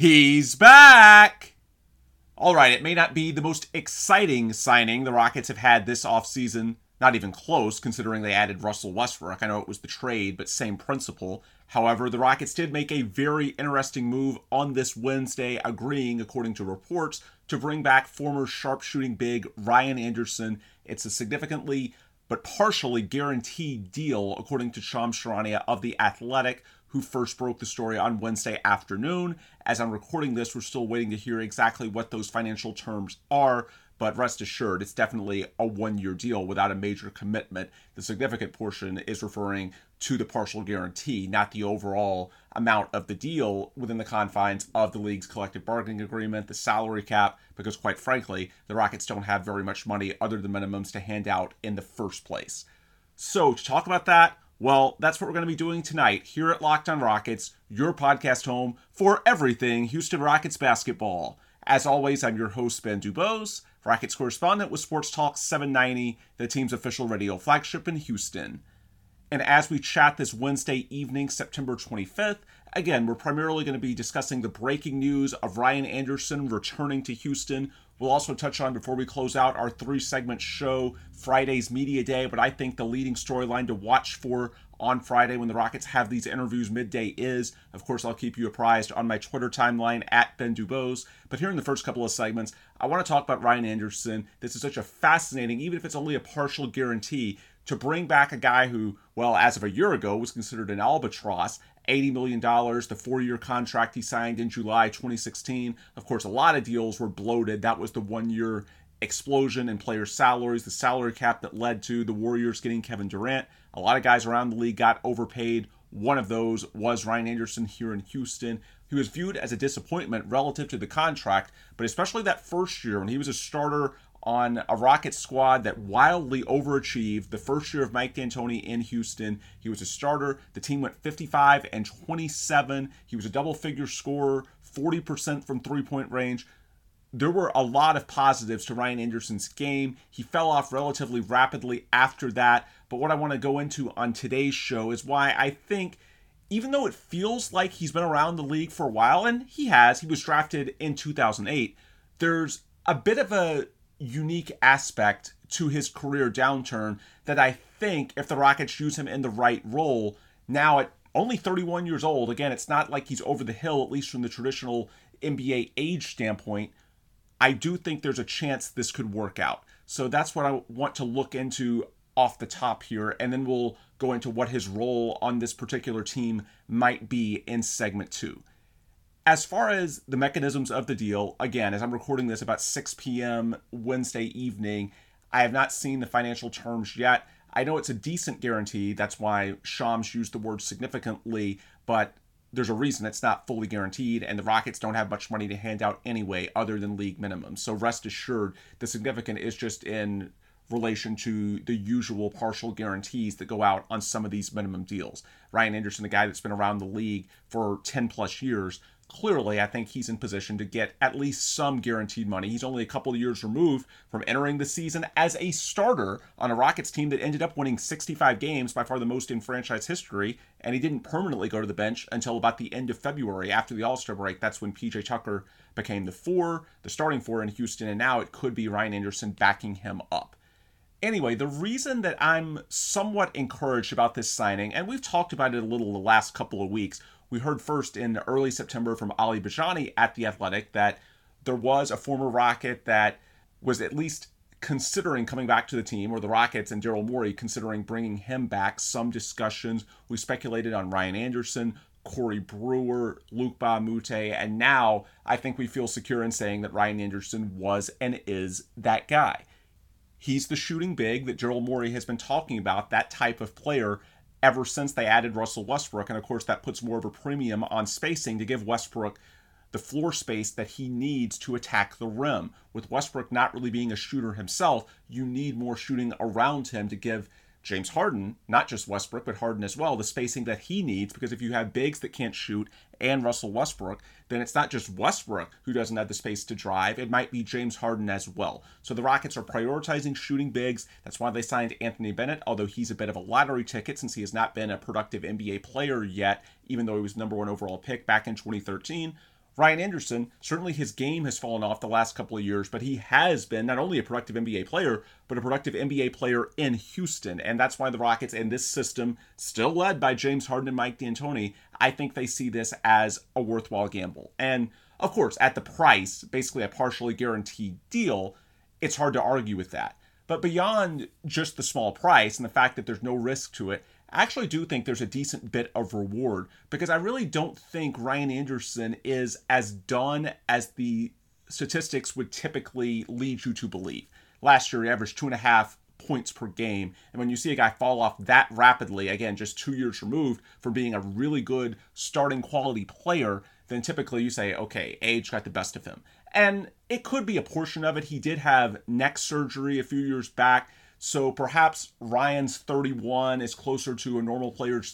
He's back! All right, it may not be the most exciting signing the Rockets have had this offseason. Not even close, considering they added Russell Westbrook. I know it was the trade, but same principle. However, the Rockets did make a very interesting move on this Wednesday, agreeing, according to reports, to bring back former sharpshooting big Ryan Anderson. It's a significantly but partially guaranteed deal, according to Shams Charania of The Athletic, who first broke the story on Wednesday afternoon. As I'm recording this, we're still waiting to hear exactly what those financial terms are, but rest assured, it's definitely a one-year deal without a major commitment. The significant portion is referring to the partial guarantee, not the overall amount of the deal within the confines of the league's collective bargaining agreement, the salary cap, because quite frankly, the Rockets don't have very much money other than minimums to hand out in the first place. So, to talk about that, well, that's what we're going to be doing tonight here at Locked On Rockets, your podcast home for everything Houston Rockets basketball. As always, I'm your host, Ben Dubose, Rockets correspondent with Sports Talk 790, the team's official radio flagship in Houston. And as we chat this Wednesday evening, September 25th, again, we're primarily going to be discussing the breaking news of Ryan Anderson returning to Houston. We'll also touch on, before we close out our 3-segment show, Friday's Media Day, but I think the leading storyline to watch for on Friday when the Rockets have these interviews midday is, of course, I'll keep you apprised on my Twitter timeline at Ben Dubose. But here in the first couple of segments, I want to talk about Ryan Anderson. This is such a fascinating, even if it's only a partial guarantee, to bring back a guy who, well, as of a year ago, was considered an albatross. $80 million, the 4-year contract he signed in July 2016. Of course, a lot of deals were bloated. That was the 1-year explosion in player salaries, the salary cap that led to the Warriors getting Kevin Durant. A lot of guys around the league got overpaid. One of those was Ryan Anderson here in Houston. He was viewed as a disappointment relative to the contract, but especially that first year when he was a starter on a Rockets squad that wildly overachieved. The first year of Mike D'Antoni in Houston, he was a starter. The team went 55-27. He was a double-figure scorer, 40% from three-point range. There were a lot of positives to Ryan Anderson's game. He fell off relatively rapidly after that. But what I want to go into on today's show is why I think, even though it feels like he's been around the league for a while, and he was drafted in 2008, there's a bit of a unique aspect to his career downturn that I think if the Rockets use him in the right role, now at only 31 years old, again, it's not like he's over the hill, at least from the traditional NBA age standpoint, I do think there's a chance this could work out. So that's what I want to look into off the top here, and then we'll go into what his role on this particular team might be in segment 2. As far as the mechanisms of the deal, again, as I'm recording this about 6 p.m. Wednesday evening, I have not seen the financial terms yet. I know it's a decent guarantee. That's why Shams used the word significantly, but there's a reason it's not fully guaranteed, and the Rockets don't have much money to hand out anyway other than league minimums. So rest assured, the significant is just in relation to the usual partial guarantees that go out on some of these minimum deals. Ryan Anderson, the guy that's been around the league for 10 plus years, clearly, I think he's in position to get at least some guaranteed money. He's only a couple of years removed from entering the season as a starter on a Rockets team that ended up winning 65 games, by far the most in franchise history, and he didn't permanently go to the bench until about the end of February after the All-Star break. That's when PJ Tucker became the starting four in Houston, and now it could be Ryan Anderson backing him up. Anyway, the reason that I'm somewhat encouraged about this signing, and we've talked about it a little the last couple of weeks, we heard first in early September from Ali Bajani at The Athletic that there was a former Rocket that was at least considering coming back to the team, or the Rockets and Daryl Morey considering bringing him back. Some discussions, we speculated on Ryan Anderson, Corey Brewer, Luc Mbah a Moute, and now I think we feel secure in saying that Ryan Anderson was and is that guy. He's the shooting big that Daryl Morey has been talking about, that type of player, ever since they added Russell Westbrook. And of course, that puts more of a premium on spacing to give Westbrook the floor space that he needs to attack the rim. With Westbrook not really being a shooter himself, you need more shooting around him to give James Harden, not just Westbrook, but Harden as well, the spacing that he needs, because if you have bigs that can't shoot and Russell Westbrook, then it's not just Westbrook who doesn't have the space to drive, it might be James Harden as well. So the Rockets are prioritizing shooting bigs. That's why they signed Anthony Bennett, although he's a bit of a lottery ticket since he has not been a productive NBA player yet, even though he was number 1 overall pick back in 2013. Ryan Anderson, certainly his game has fallen off the last couple of years, but he has been not only a productive NBA player, but a productive NBA player in Houston. And that's why the Rockets and this system, still led by James Harden and Mike D'Antoni, I think they see this as a worthwhile gamble. And of course, at the price, basically a partially guaranteed deal, it's hard to argue with that. But beyond just the small price and the fact that there's no risk to it, I actually do think there's a decent bit of reward because I really don't think Ryan Anderson is as done as the statistics would typically lead you to believe. Last year, he averaged 2.5 points per game. And when you see a guy fall off that rapidly, again, just 2 years removed from being a really good starting quality player, then typically you say, okay, age got the best of him. And it could be a portion of it. He did have neck surgery a few years back. So perhaps Ryan's 31 is closer to a normal player's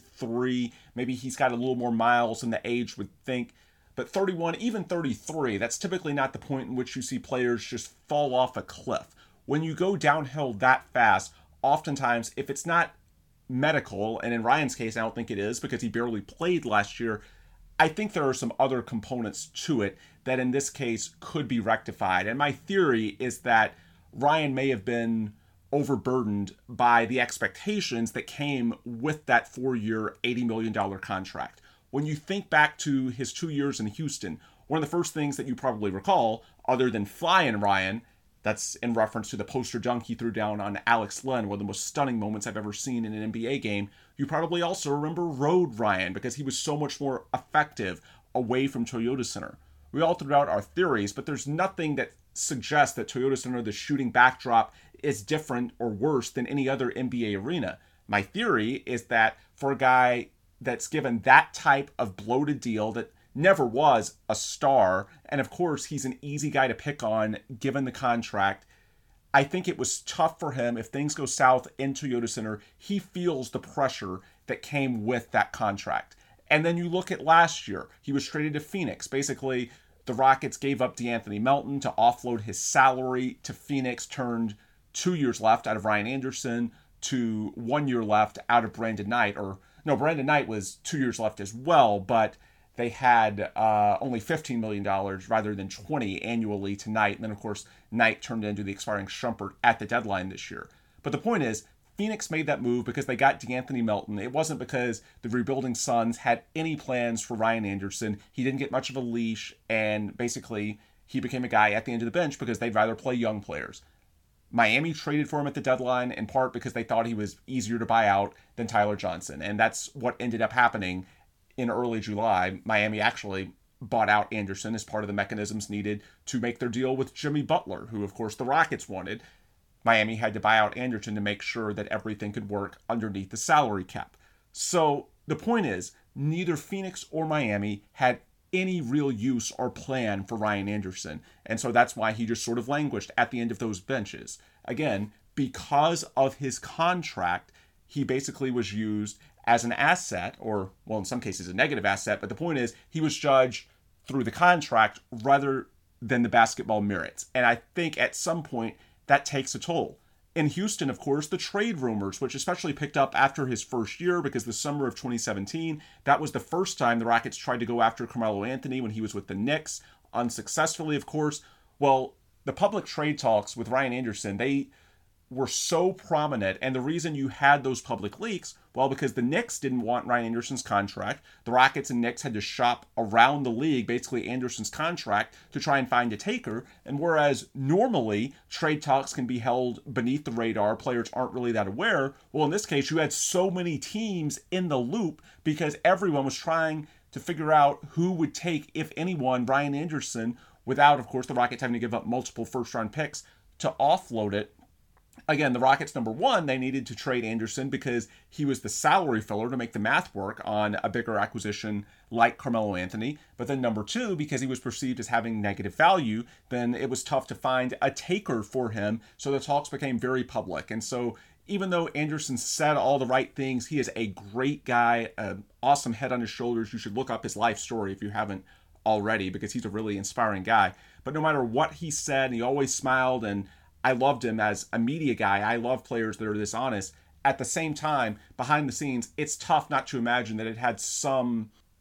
33. Maybe he's got a little more miles than the age would think. But 31, even 33, that's typically not the point in which you see players just fall off a cliff. When you go downhill that fast, oftentimes, if it's not medical, and in Ryan's case, I don't think it is because he barely played last year, I think there are some other components to it that in this case could be rectified. And my theory is that Ryan may have been overburdened by the expectations that came with that 4-year, $80 million contract. When you think back to his 2 years in Houston, one of the first things that you probably recall, other than flying Ryan, that's in reference to the poster dunk he threw down on Alex Len, one of the most stunning moments I've ever seen in an NBA game. You probably also remember Road Ryan because he was so much more effective away from Toyota Center. We all threw out our theories, but there's nothing that suggests that Toyota Center, the shooting backdrop, is different or worse than any other NBA arena. My theory is that for a guy that's given that type of bloated deal that never was a star, and of course he's an easy guy to pick on given the contract, I think it was tough for him. If things go south in Toyota Center, he feels the pressure that came with that contract. And then you look at last year, he was traded to Phoenix. Basically, the Rockets gave up DeAnthony Melton to offload his salary to Phoenix, turned 2 years left out of Ryan Anderson to 1 year left out of Brandon Knight. Or no, Brandon Knight was 2 years left as well, but they had only $15 million rather than $20 annually to Knight. And then, of course, Knight turned into the expiring Shumpert at the deadline this year. But the point is, Phoenix made that move because they got DeAnthony Melton. It wasn't because the rebuilding Suns had any plans for Ryan Anderson. He didn't get much of a leash, and basically he became a guy at the end of the bench because they'd rather play young players. Miami traded for him at the deadline in part because they thought he was easier to buy out than Tyler Johnson. And that's what ended up happening in early July. Miami actually bought out Anderson as part of the mechanisms needed to make their deal with Jimmy Butler, who, of course, the Rockets wanted. Miami had to buy out Anderson to make sure that everything could work underneath the salary cap. So the point is, neither Phoenix or Miami had any real use or plan for Ryan Anderson. And so that's why he just sort of languished at the end of those benches. Again, because of his contract, he basically was used as an asset, or, well, in some cases a negative asset, but the point is he was judged through the contract rather than the basketball merits. And I think at some point that takes a toll. In Houston, of course, the trade rumors, which especially picked up after his first year because the summer of 2017, that was the first time the Rockets tried to go after Carmelo Anthony when he was with the Knicks, unsuccessfully, of course. Well, the public trade talks with Ryan Anderson, they were so prominent, and the reason you had those public leaks, well, because the Knicks didn't want Ryan Anderson's contract. The Rockets and Knicks had to shop around the league, basically Anderson's contract, to try and find a taker. And whereas normally trade talks can be held beneath the radar, players aren't really that aware, well, in this case, you had so many teams in the loop because everyone was trying to figure out who would take, if anyone, Ryan Anderson, without, of course, the Rockets having to give up multiple first-round picks to offload it. Again, the Rockets, number one, they needed to trade Anderson because he was the salary filler to make the math work on a bigger acquisition like Carmelo Anthony. But then number two, because he was perceived as having negative value, then it was tough to find a taker for him. So the talks became very public. And so even though Anderson said all the right things, he is a great guy, an awesome head on his shoulders. You should look up his life story if you haven't already because he's a really inspiring guy. But no matter what he said, he always smiled, and I loved him as a media guy. I love players that are this honest. At the same time, behind the scenes, it's tough not to imagine that it had some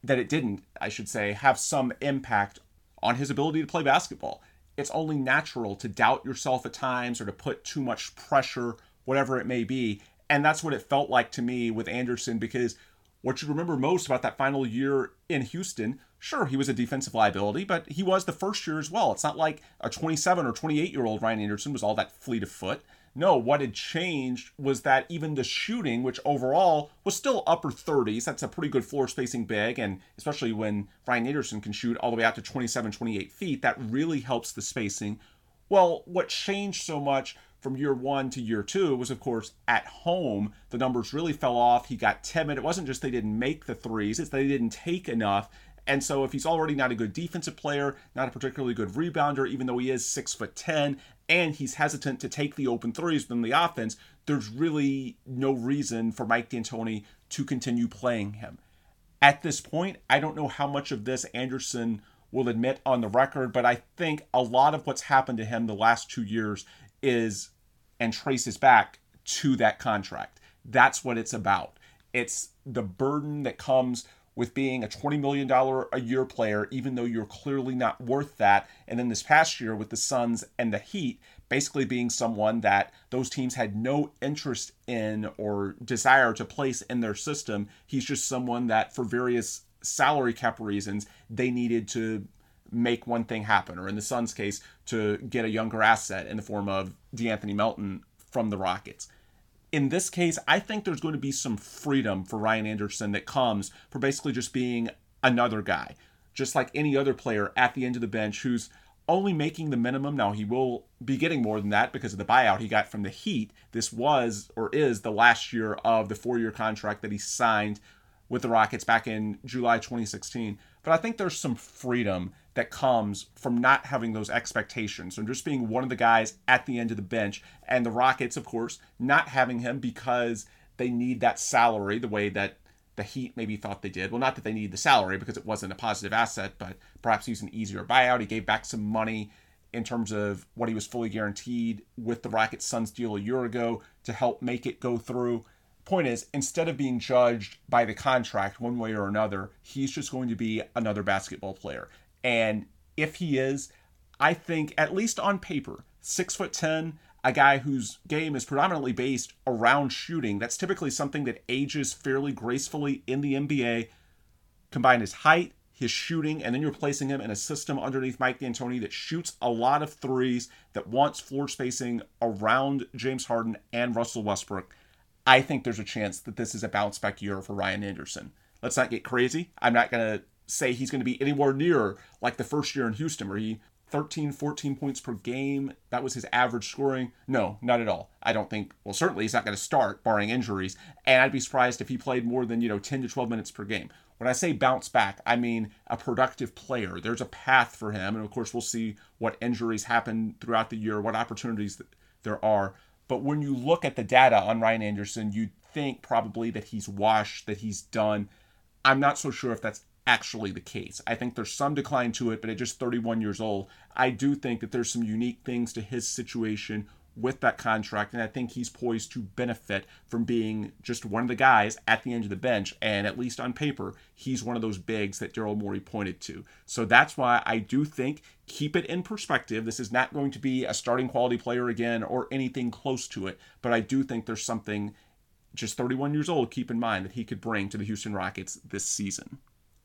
that it didn't, I should say, have some impact on his ability to play basketball. It's only natural to doubt yourself at times or to put too much pressure, whatever it may be. And that's what it felt like to me with Anderson, because what you remember most about that final year in Houston, sure, he was a defensive liability, but he was the first year as well. It's not like a 27 or 28-year-old Ryan Anderson was all that fleet of foot. No, what had changed was that even the shooting, which overall was still upper 30s, that's a pretty good floor spacing big, and especially when Ryan Anderson can shoot all the way out to 27, 28 feet, that really helps the spacing. Well, what changed so much from year one to year two was, of course, at home, the numbers really fell off. He got timid. It wasn't just they didn't make the threes, it's they didn't take enough. And so if he's already not a good defensive player, not a particularly good rebounder, even though he is 6'10", and he's hesitant to take the open threes from the offense, there's really no reason for Mike D'Antoni to continue playing him. At this point, I don't know how much of this Anderson will admit on the record, but I think a lot of what's happened to him the last 2 years is and traces back to that contract. That's what it's about. It's the burden that comes with being a $20 million a year player, even though you're clearly not worth that. And then this past year with the Suns and the Heat, basically being someone that those teams had no interest in or desire to place in their system. He's just someone that for various salary cap reasons, they needed to make one thing happen, or in the Suns' case, to get a younger asset in the form of DeAnthony Melton from the Rockets. In this case, I think there's going to be some freedom for Ryan Anderson that comes for basically just being another guy, just like any other player at the end of the bench who's only making the minimum. Now, he will be getting more than that because of the buyout he got from the Heat. This was or is the last year of the 4-year contract that he signed with the Rockets back in July 2016. But I think there's some freedom that comes from not having those expectations and just being one of the guys at the end of the bench. And the Rockets, of course, not having him because they need that salary the way that the Heat maybe thought they did. Well, not that they need the salary because it wasn't a positive asset, but perhaps he's an easier buyout. He gave back some money in terms of what he was fully guaranteed with the Rockets Suns deal a year ago to help make it go through. Point is, instead of being judged by the contract one way or another, he's just going to be another basketball player. And if he is, I think, at least on paper, 6'10", a guy whose game is predominantly based around shooting, that's typically something that ages fairly gracefully in the NBA. Combine his height, his shooting, and then you're placing him in a system underneath Mike D'Antoni that shoots a lot of threes, that wants floor spacing around James Harden and Russell Westbrook. I think there's a chance that this is a bounce back year for Ryan Anderson. Let's not get crazy. I'm not going to say he's going to be anywhere near like the first year in Houston where he 13, 14 points per game. That was his average scoring. No, not at all. I don't think, well, certainly he's not going to start barring injuries. And I'd be surprised if he played more than, 10 to 12 minutes per game. When I say bounce back, I mean a productive player. There's a path for him. And of course, we'll see what injuries happen throughout the year, what opportunities there are. But when you look at the data on Ryan Anderson, you'd think probably that he's washed, that he's done. I'm not so sure if that's actually the case. I think there's some decline to it, but at just 31 years old, I do think that there's some unique things to his situation with that contract, and I think he's poised to benefit from being just one of the guys at the end of the bench, and at least on paper, he's one of those bigs that Daryl Morey pointed to. So that's why I do think, keep it in perspective, this is not going to be a starting quality player again or anything close to it, but I do think there's something, just 31 years old, keep in mind, that he could bring to the Houston Rockets this season.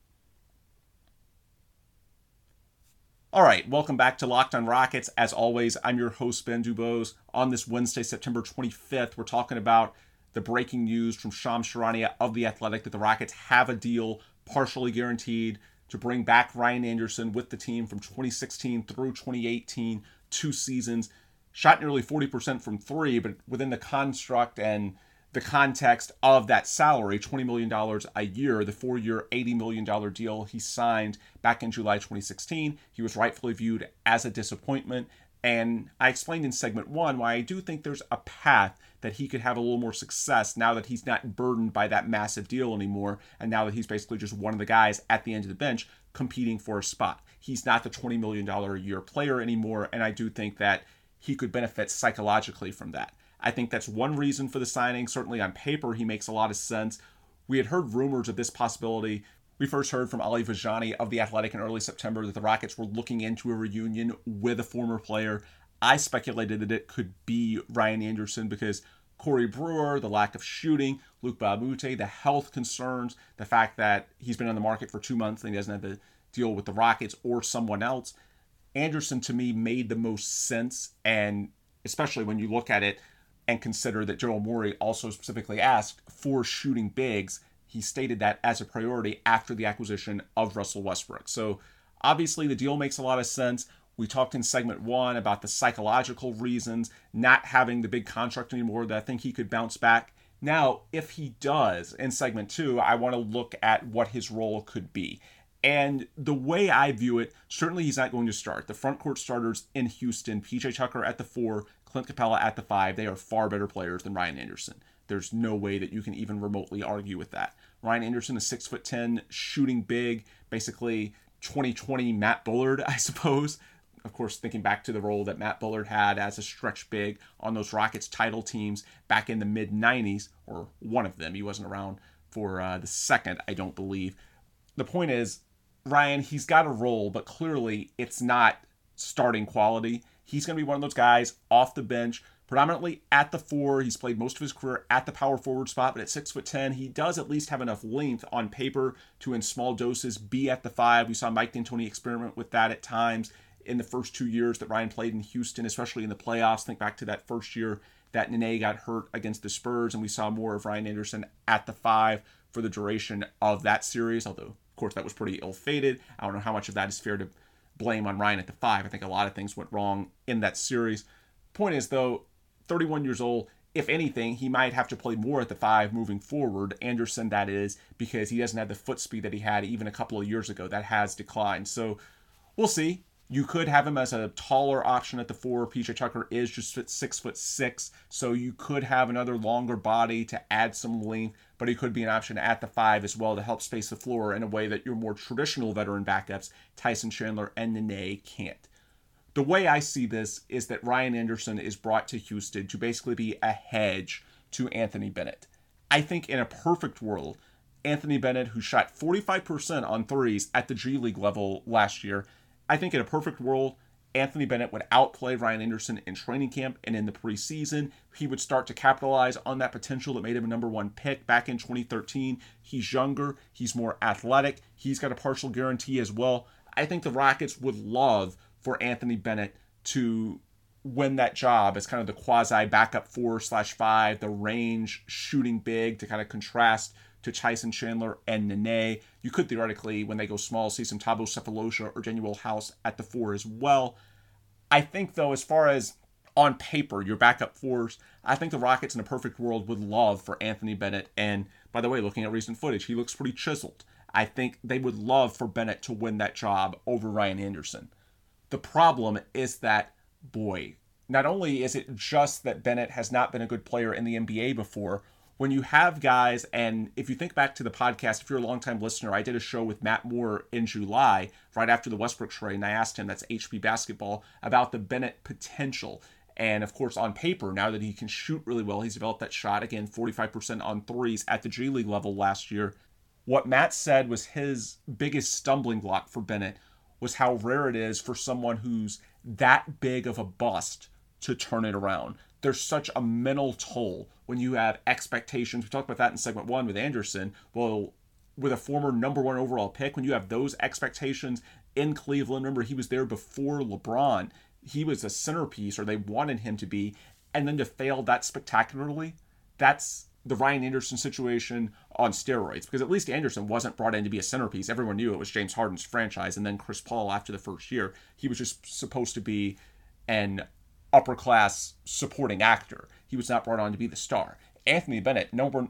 All right, welcome back to Locked on Rockets. As always, I'm your host, Ben Dubose. On this Wednesday, September 25th, we're talking about the breaking news from Shams Charania of The Athletic that the Rockets have a deal partially guaranteed to bring back Ryan Anderson with the team from 2016 through 2018, 2 seasons. Shot nearly 40% from three, but within the construct and the context of that salary, $20 million a year, the 4-year, $80 million deal he signed back in July 2016, he was rightfully viewed as a disappointment. And I explained in segment 1 why I do think there's a path that he could have a little more success now that he's not burdened by that massive deal anymore, and now that he's basically just one of the guys at the end of the bench competing for a spot. He's not the $20 million a year player anymore, and I do think that he could benefit psychologically from that. I think that's one reason for the signing. Certainly on paper, he makes a lot of sense. We had heard rumors of this possibility We first heard from Ali Vajani of The Athletic in early September that the Rockets were looking into a reunion with a former player. I speculated that it could be Ryan Anderson because Corey Brewer, the lack of shooting, Luc Mbah a Moute, the health concerns, the fact that he's been on the market for 2 months and he doesn't have to deal with the Rockets or someone else. Anderson, to me, made the most sense, and especially when you look at it and consider that Daryl Morey also specifically asked for shooting bigs. He stated that as a priority after the acquisition of Russell Westbrook. So obviously the deal makes a lot of sense. We talked in segment 1 about the psychological reasons, not having the big contract anymore, that I think he could bounce back. Now, if he does, in segment 2, I want to look at what his role could be. And the way I view it, certainly he's not going to start. The front court starters in Houston, PJ Tucker at the 4, Clint Capella at the 5, they are far better players than Ryan Anderson. There's no way that you can even remotely argue with that. Ryan Anderson is 6'10", shooting big, basically 2020 Matt Bullard, I suppose. Of course, thinking back to the role that Matt Bullard had as a stretch big on those Rockets title teams back in the mid-90s, or one of them. He wasn't around for the second, I don't believe. The point is, Ryan, he's got a role, but clearly it's not starting quality. He's going to be one of those guys off the bench, predominantly at the 4. He's played most of his career at the power forward spot, but at 6'10", he does at least have enough length on paper to, in small doses, be at the 5. We saw Mike D'Antoni experiment with that at times in the first 2 years that Ryan played in Houston, especially in the playoffs. Think back to that first year that Nene got hurt against the Spurs, and we saw more of Ryan Anderson at the 5 for the duration of that series, although, of course, that was pretty ill-fated. I don't know how much of that is fair to blame on Ryan at the 5. I think a lot of things went wrong in that series. Point is, though, 31 years old, if anything, he might have to play more at the 5 moving forward. Anderson, that is, because he doesn't have the foot speed that he had even a couple of years ago. That has declined. So we'll see. You could have him as a taller option at the 4. PJ Tucker is just 6'6", so you could have another longer body to add some length, but he could be an option at the 5 as well to help space the floor in a way that your more traditional veteran backups, Tyson Chandler and Nene, can't. The way I see this is that Ryan Anderson is brought to Houston to basically be a hedge to Anthony Bennett. I think in a perfect world, Anthony Bennett, who shot 45% on threes at the G League level last year, I think in a perfect world, Anthony Bennett would outplay Ryan Anderson in training camp and in the preseason. He would start to capitalize on that potential that made him a number 1 pick back in 2013. He's younger. He's more athletic. He's got a partial guarantee as well. I think the Rockets would love for Anthony Bennett to win that job as kind of the quasi backup 4/5, the range shooting big to kind of contrast to Tyson Chandler and Nene. You could theoretically, when they go small, see some Thabo Sefolosha or Danuel House at the 4 as well. I think, though, as far as on paper, your backup 4s, I think the Rockets in a perfect world would love for Anthony Bennett. And by the way, looking at recent footage, he looks pretty chiseled. I think they would love for Bennett to win that job over Ryan Anderson. The problem is that, boy, not only is it just that Bennett has not been a good player in the NBA before, when you have guys, and if you think back to the podcast, if you're a longtime listener, I did a show with Matt Moore in July, right after the Westbrook trade, and I asked him, that's HB Basketball, about the Bennett potential. And of course, on paper, now that he can shoot really well, he's developed that shot, again, 45% on threes at the G League level last year. What Matt said was his biggest stumbling block for Bennett was how rare it is for someone who's that big of a bust to turn it around. There's such a mental toll when you have expectations. We talked about that in segment 1 with Anderson. Well, with a former number 1 overall pick, when you have those expectations in Cleveland, remember he was there before LeBron. He was a centerpiece, or they wanted him to be, and then to fail that spectacularly, that's the Ryan Anderson situation on steroids, because at least Anderson wasn't brought in to be a centerpiece. Everyone knew it was James Harden's franchise, and then Chris Paul after the first year. He was just supposed to be an upper-class supporting actor. He was not brought on to be the star. Anthony Bennett, number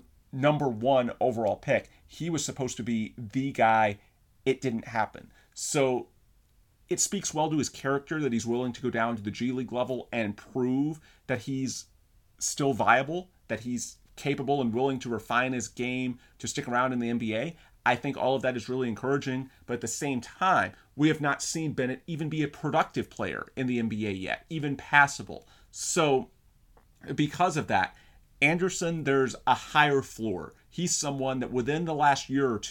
1 overall pick, he was supposed to be the guy. It didn't happen. So it speaks well to his character that he's willing to go down to the G League level and prove that he's still viable, that he's capable and willing to refine his game to stick around in the NBA. I think all of that is really encouraging, but at the same time, we have not seen Bennett even be a productive player in the NBA yet, even passable. So because of that, Anderson, there's a higher floor. He's someone that within the last year or two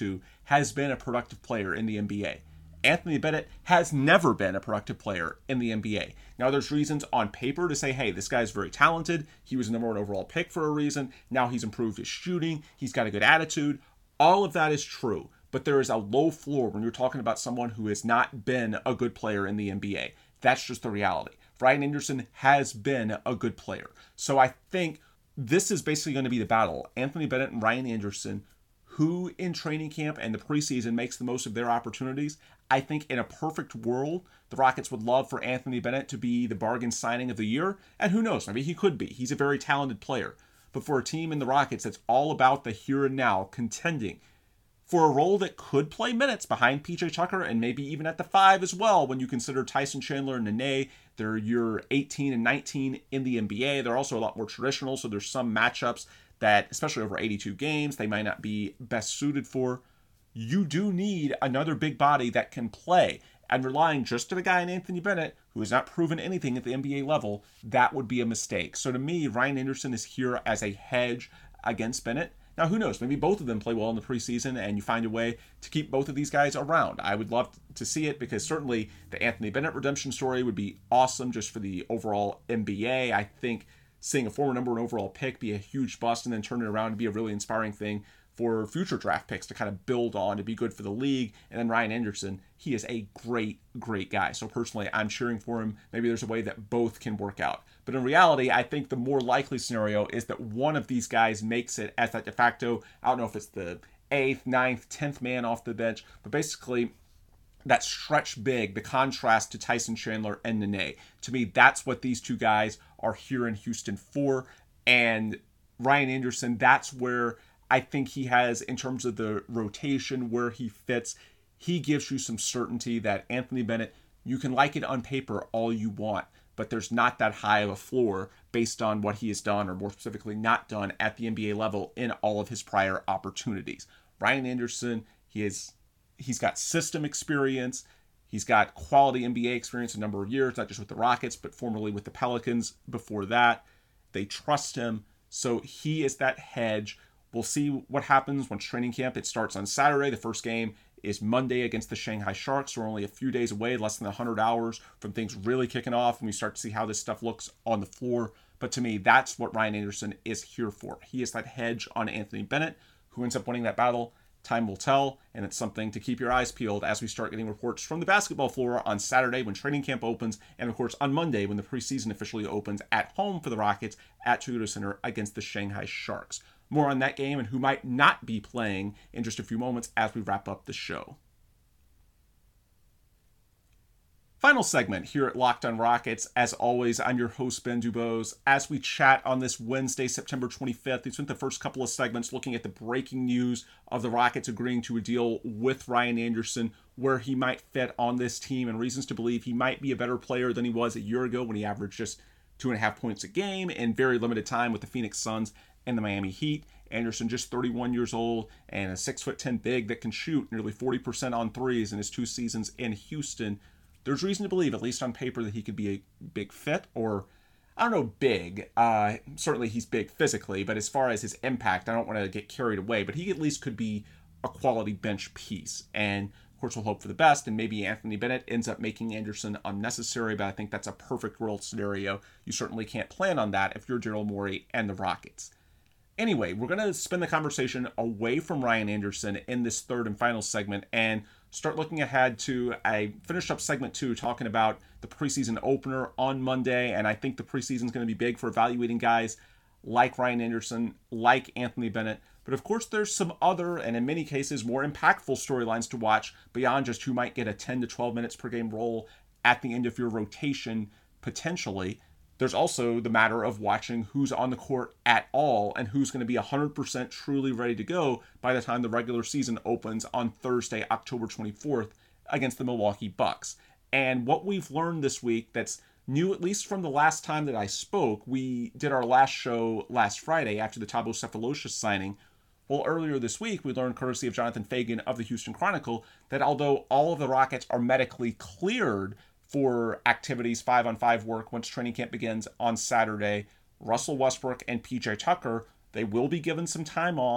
has been a productive player in the NBA. Anthony Bennett has never been a productive player in the NBA. Now, there's reasons on paper to say, hey, this guy's very talented. He was the number one overall pick for a reason. Now he's improved his shooting. He's got a good attitude. All of that is true. But there is a low floor when you're talking about someone who has not been a good player in the NBA. That's just the reality. Ryan Anderson has been a good player. So I think this is basically going to be the battle. Anthony Bennett and Ryan Anderson, who in training camp and the preseason makes the most of their opportunities. I think in a perfect world, the Rockets would love for Anthony Bennett to be the bargain signing of the year. And who knows, maybe he could be. He's a very talented player. But for a team in the Rockets that's all about the here and now, contending for a role that could play minutes behind PJ Tucker and maybe even at the 5 as well when you consider Tyson Chandler and Nene. They're your 18 and 19 in the NBA. They're also a lot more traditional, so there's some matchups that, especially over 82 games, they might not be best suited for. You do need another big body that can play. And relying just on a guy in Anthony Bennett, who has not proven anything at the NBA level, that would be a mistake. So to me, Ryan Anderson is here as a hedge against Bennett. Now, who knows? Maybe both of them play well in the preseason and you find a way to keep both of these guys around. I would love to see it because certainly the Anthony Bennett redemption story would be awesome just for the overall NBA. I think seeing a former number one overall pick be a huge bust and then turn it around to be a really inspiring thing for future draft picks to kind of build on, to be good for the league. And then Ryan Anderson, he is a great, great guy. So personally, I'm cheering for him. Maybe there's a way that both can work out. But in reality, I think the more likely scenario is that one of these guys makes it as that de facto, I don't know if it's the 8th, 9th, 10th man off the bench, but basically that stretch big, the contrast to Tyson Chandler and Nene. To me, that's what these two guys are here in Houston for. And Ryan Anderson, that's where I think he has, in terms of the rotation, where he fits, he gives you some certainty that Anthony Bennett, you can like it on paper all you want, but there's not that high of a floor based on what he has done, or more specifically not done, at the NBA level in all of his prior opportunities. Ryan Anderson, he's got system experience. He's got quality NBA experience a number of years, not just with the Rockets, but formerly with the Pelicans before that. They trust him, so he is that hedge. We'll see what happens once training camp. It starts on Saturday. The first game is Monday against the Shanghai Sharks. We're only a few days away, less than 100 hours from things really kicking off, and we start to see how this stuff looks on the floor. But to me, that's what Ryan Anderson is here for. He is that hedge on Anthony Bennett. Who ends up winning that battle? Time will tell, and it's something to keep your eyes peeled as we start getting reports from the basketball floor on Saturday when training camp opens, and of course on Monday when the preseason officially opens at home for the Rockets at Toyota Center against the Shanghai Sharks. More on that game and who might not be playing in just a few moments as we wrap up the show. Final segment here at Locked on Rockets. As always, I'm your host, Ben Dubose. As we chat on this Wednesday, September 25th, we spent the first couple of segments looking at the breaking news of the Rockets agreeing to a deal with Ryan Anderson, where he might fit on this team, and reasons to believe he might be a better player than he was a year ago when he averaged just 2.5 points a game in very limited time with the Phoenix Suns and the Miami Heat. Anderson just 31 years old and a 6'10" big that can shoot nearly 40% on threes in his 2 seasons in Houston. There's reason to believe, at least on paper, that he could be a big fit, or, I don't know, big. Certainly he's big physically, but as far as his impact, I don't want to get carried away, but he at least could be a quality bench piece. And, of course, we'll hope for the best, and maybe Anthony Bennett ends up making Anderson unnecessary, but I think that's a perfect world scenario. You certainly can't plan on that if you're Daryl Morey and the Rockets. Anyway, we're going to spin the conversation away from Ryan Anderson in this third and final segment and start looking ahead to, I finished up segment 2 talking about the preseason opener on Monday, and I think the preseason is going to be big for evaluating guys like Ryan Anderson, like Anthony Bennett. But of course, there's some other, and in many cases, more impactful storylines to watch beyond just who might get a 10 to 12 minutes per game role at the end of your rotation, potentially. There's also the matter of watching who's on the court at all and who's going to be 100% truly ready to go by the time the regular season opens on Thursday, October 24th against the Milwaukee Bucks. And what we've learned this week that's new, at least from the last time that I spoke, we did our last show last Friday after the Thabo Sefolosha signing. Well, earlier this week, we learned, courtesy of Jonathan Fagan of the Houston Chronicle, that although all of the Rockets are medically cleared for activities 5-on-5 work once training camp begins on Saturday, Russell Westbrook and PJ Tucker, they will be given some time off,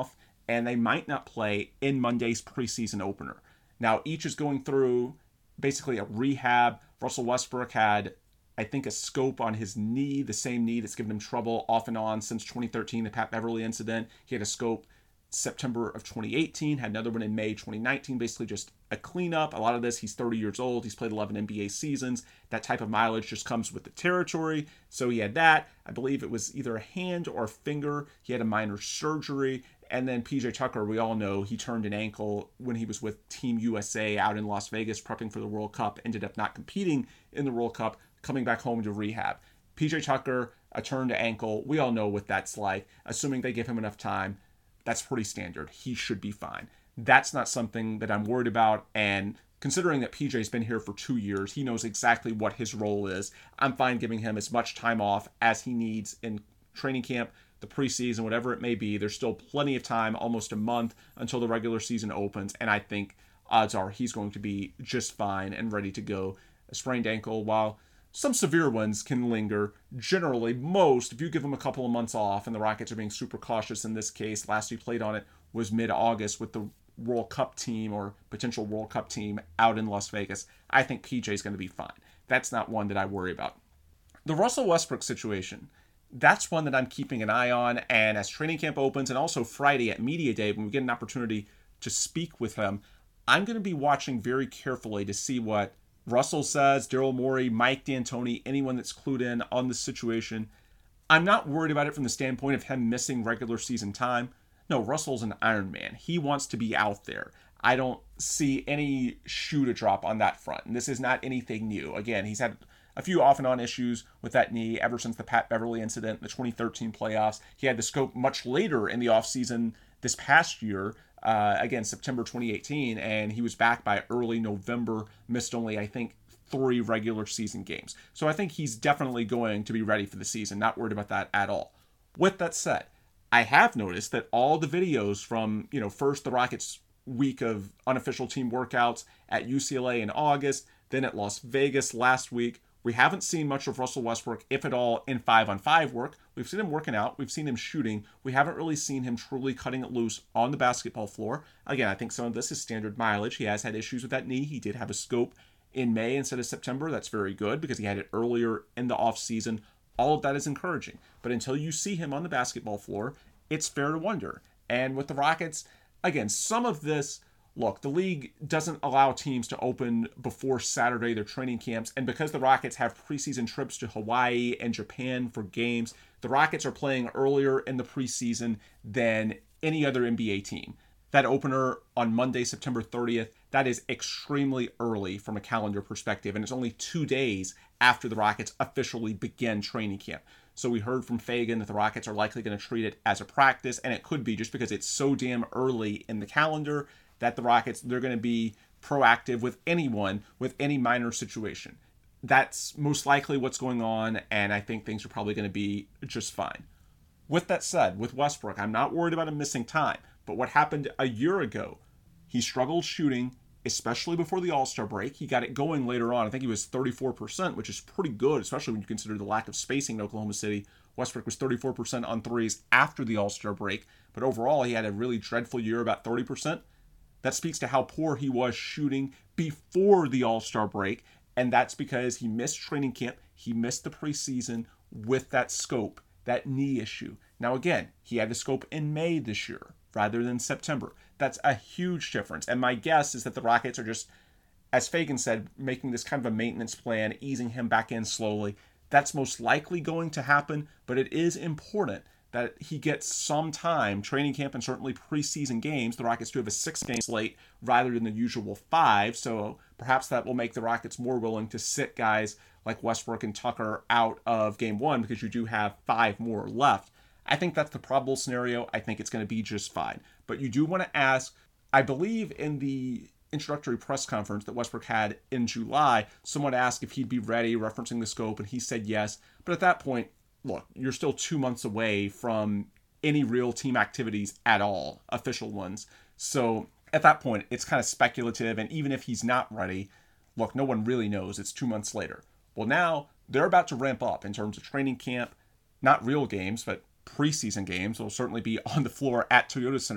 and they might not play in Monday's preseason opener. Now, each is going through basically a rehab. Russell Westbrook had, I think, a scope on his knee, the same knee that's given him trouble off and on since 2013, the Pat Beverly incident. He had a scope September of 2018, had another one in May 2019, basically just a cleanup. A lot of this, he's 30 years old, he's played 11 NBA seasons. That type of mileage just comes with the territory. So he had that. I believe it was either a hand or a finger. He had a minor surgery. And then PJ Tucker, we all know he turned an ankle when he was with Team USA out in Las Vegas prepping for the World Cup, ended up not competing in the World Cup, coming back home to rehab. PJ Tucker, a turned ankle, we all know what that's like. Assuming they give him enough time, that's pretty standard. He should be fine. That's not something that I'm worried about, and considering that PJ's been here for 2 years, he knows exactly what his role is. I'm fine giving him as much time off as he needs in training camp, the preseason, whatever it may be. There's still plenty of time, almost a month, until the regular season opens, and I think odds are he's going to be just fine and ready to go. A sprained ankle, while some severe ones can linger, generally, most, if you give him a couple of months off, and the Rockets are being super cautious in this case, last he played on it was mid-August with the World Cup team or potential World Cup team out in Las Vegas, I think PJ's going to be fine. That's not one that I worry about. The Russell Westbrook situation, that's one that I'm keeping an eye on, and as training camp opens, and also Friday at Media Day, when we get an opportunity to speak with him, I'm going to be watching very carefully to see what Russell says, Daryl Morey, Mike D'Antoni, anyone that's clued in on the situation. I'm not worried about it from the standpoint of him missing regular season time. No, Russell's an Iron Man. He wants to be out there. I don't see any shoe to drop on that front. And this is not anything new. Again, he's had a few off and on issues with that knee ever since the Pat Beverly incident in the 2013 playoffs. He had the scope much later in the offseason this past year, again, September 2018, and he was back by early November, missed only, I think, 3 regular season games. So I think he's definitely going to be ready for the season, not worried about that at all. With that said, I have noticed that all the videos from, first the Rockets' week of unofficial team workouts at UCLA in August, then at Las Vegas last week, we haven't seen much of Russell Westbrook, if at all, in 5-on-5 work. We've seen him working out. We've seen him shooting. We haven't really seen him truly cutting it loose on the basketball floor. Again, I think some of this is standard mileage. He has had issues with that knee. He did have a scope in May instead of September. That's very good because he had it earlier in the offseason. All of that is encouraging. But until you see him on the basketball floor, it's fair to wonder. And with the Rockets, again, some of this, look, the league doesn't allow teams to open before Saturday, their training camps. And because the Rockets have preseason trips to Hawaii and Japan for games, the Rockets are playing earlier in the preseason than any other NBA team. That opener on Monday, September 30th, that is extremely early from a calendar perspective. And it's only 2 days after the Rockets officially begin training camp. So we heard from Fagan that the Rockets are likely going to treat it as a practice. And it could be just because it's so damn early in the calendar that the Rockets, they're going to be proactive with anyone with any minor situation. That's most likely what's going on, and I think things are probably going to be just fine. With that said, with Westbrook, I'm not worried about him missing time, but what happened a year ago, he struggled shooting, especially before the All-Star break. He got it going later on. I think he was 34%, which is pretty good, especially when you consider the lack of spacing in Oklahoma City. Westbrook was 34% on threes after the All-Star break, but overall he had a really dreadful year, about 30%. That speaks to how poor he was shooting before the All-Star break, and that's because he missed training camp, he missed the preseason with that scope, that knee issue. Now again, he had the scope in May this year rather than September. That's a huge difference, and my guess is that the Rockets are just, as Fagan said, making this kind of a maintenance plan, easing him back in slowly. That's most likely going to happen, but it is important that he gets some time, training camp and certainly preseason games. The Rockets do have a 6-game slate rather than the usual 5, so perhaps that will make the Rockets more willing to sit guys like Westbrook and Tucker out of Game 1 because you do have 5 more left. I think that's the probable scenario. I think it's going to be just fine. But you do want to ask, I believe in the introductory press conference that Westbrook had in July, someone asked if he'd be ready, referencing the scope, and he said yes. But at that point, look, you're still 2 months away from any real team activities at all, official ones. So at that point, it's kind of speculative. And even if he's not ready, look, no one really knows. It's 2 months later. Well, now they're about to ramp up in terms of training camp, not real games, but preseason games. Will certainly be on the floor at Toyota Center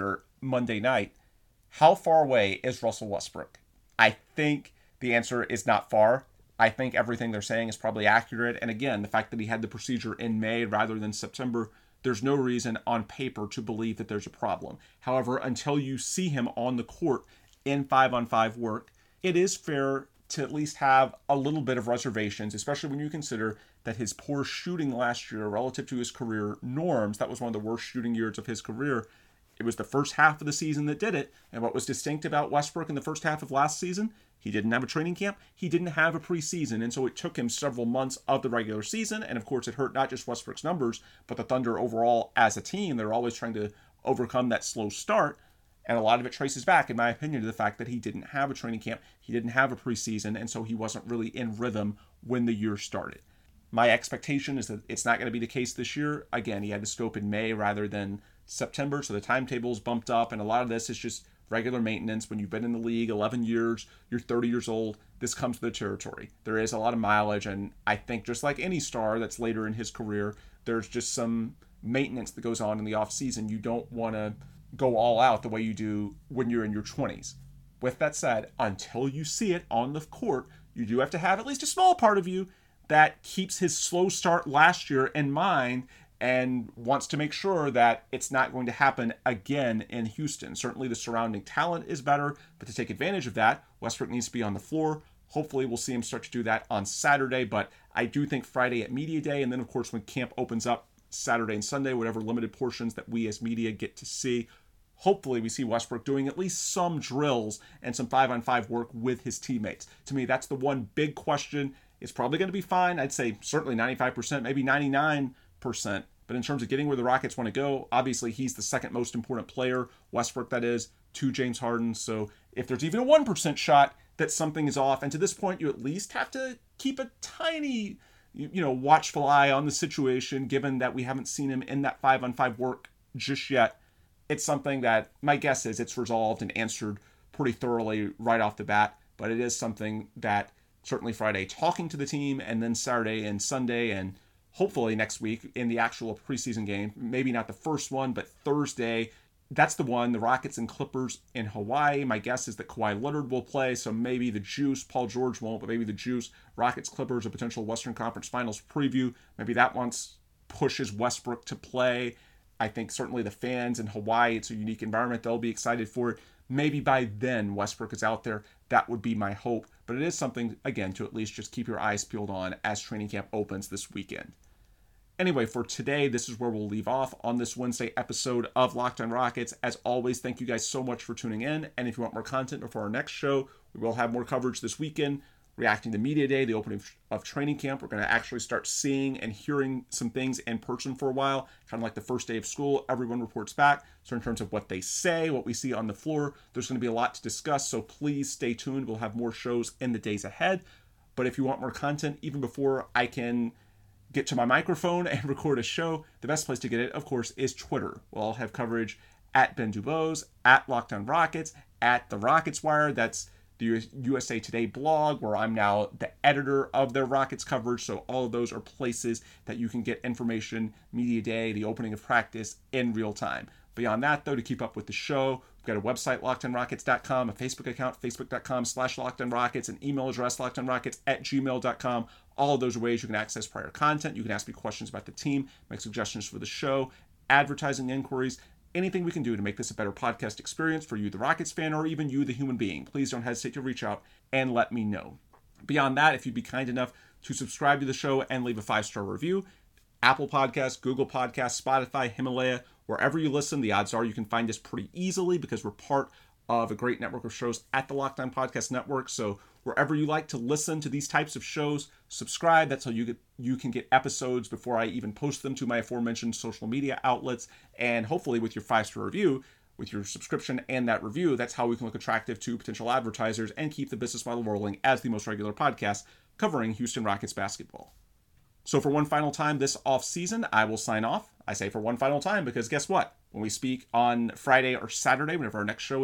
Monday night. How far away is Russell Westbrook? I think the answer is not far. I think everything they're saying is probably accurate. And again, the fact that he had the procedure in May rather than September, there's no reason on paper to believe that there's a problem. However, until you see him on the court in 5-on-5 work, it is fair to at least have a little bit of reservations, especially when you consider that his poor shooting last year relative to his career norms, that was one of the worst shooting years of his career. It was the first half of the season that did it. And what was distinct about Westbrook in the first half of last season, he didn't have a training camp. He didn't have a preseason. And so it took him several months of the regular season. And of course, it hurt not just Westbrook's numbers, but the Thunder overall as a team. They're always trying to overcome that slow start. And a lot of it traces back, in my opinion, to the fact that he didn't have a training camp. He didn't have a preseason. And so he wasn't really in rhythm when the year started. My expectation is that it's not going to be the case this year. Again, he had the scope in May rather than September, so the timetable's bumped up, and a lot of this is just regular maintenance. When you've been in the league 11 years, you're 30 years old, this comes with the territory. There is a lot of mileage, and I think just like any star that's later in his career, there's just some maintenance that goes on in the offseason. You don't want to go all out the way you do when you're in your 20s. With that said, until you see it on the court, you do have to have at least a small part of you that keeps his slow start last year in mind and wants to make sure that it's not going to happen again in Houston. Certainly the surrounding talent is better, but to take advantage of that, Westbrook needs to be on the floor. Hopefully we'll see him start to do that on Saturday, but I do think Friday at Media Day, and then of course when camp opens up Saturday and Sunday, whatever limited portions that we as media get to see, hopefully we see Westbrook doing at least some drills and some 5-on-5 work with his teammates. To me, that's the one big question. It's probably going to be fine. I'd say certainly 95%, maybe 99%. But in terms of getting where the Rockets want to go, obviously he's the second most important player, Westbrook that is, to James Harden. So if there's even a 1% shot that something is off, and to this point you at least have to keep a tiny, watchful eye on the situation, given that we haven't seen him in that 5-on-5 work just yet. It's something that my guess is it's resolved and answered pretty thoroughly right off the bat. But it is something that certainly Friday talking to the team, and then Saturday and Sunday, and hopefully next week in the actual preseason game, maybe not the first one, but Thursday, that's the one, the Rockets and Clippers in Hawaii. My guess is that Kawhi Leonard will play, so maybe the Juice, Paul George won't, but maybe the Juice, Rockets, Clippers, a potential Western Conference Finals preview. Maybe that once pushes Westbrook to play. I think certainly the fans in Hawaii, it's a unique environment. They'll be excited for it. Maybe by then Westbrook is out there. That would be my hope. But it is something, again, to at least just keep your eyes peeled on as training camp opens this weekend. Anyway, for today, this is where we'll leave off on this Wednesday episode of Locked on Rockets. As always, thank you guys so much for tuning in. And if you want more content before our next show, we will have more coverage this weekend. Reacting to Media Day, the opening of training camp. We're going to actually start seeing and hearing some things in person for a while, kind of like the first day of school. Everyone reports back. So in terms of what they say, what we see on the floor, there's going to be a lot to discuss. So please stay tuned. We'll have more shows in the days ahead. But if you want more content, even before I can get to my microphone and record a show, the best place to get it, of course, is Twitter. We'll all have coverage at Ben Dubose, at Locked on Rockets, at The Rockets Wire. That's the USA Today blog, where I'm now the editor of their Rockets coverage. So all of those are places that you can get information, Media Day, the opening of practice in real time. Beyond that, though, to keep up with the show, we've got a website, LockedOnRockets.com, a Facebook account, Facebook.com/LockedOnRockets, an email address, LockedOnRockets@gmail.com. All of those are ways you can access prior content. You can ask me questions about the team, make suggestions for the show, advertising inquiries, anything we can do to make this a better podcast experience for you, the Rockets fan, or even you, the human being. Please don't hesitate to reach out and let me know. Beyond that, if you'd be kind enough to subscribe to the show and leave a 5-star review, Apple Podcasts, Google Podcasts, Spotify, Himalaya, wherever you listen, the odds are you can find us pretty easily because we're part of a great network of shows at the Locked On Podcast Network. So wherever you like to listen to these types of shows, subscribe. That's how you can get episodes before I even post them to my aforementioned social media outlets. And hopefully with your 5-star review, with your subscription and that review, that's how we can look attractive to potential advertisers and keep the business model rolling as the most regular podcast covering Houston Rockets basketball. So for one final time this off-season, I will sign off. I say for one final time because guess what? When we speak on Friday or Saturday, whenever our next show is,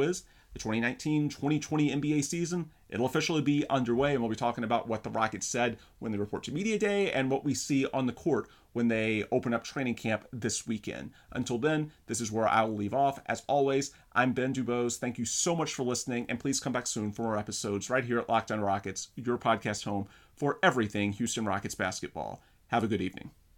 the 2019-2020 NBA season, it'll officially be underway, and we'll be talking about what the Rockets said when they report to Media Day and what we see on the court when they open up training camp this weekend. Until then, this is where I will leave off. As always, I'm Ben Dubose. Thank you so much for listening, and please come back soon for more episodes right here at Locked On Rockets, your podcast home for everything Houston Rockets basketball. Have a good evening.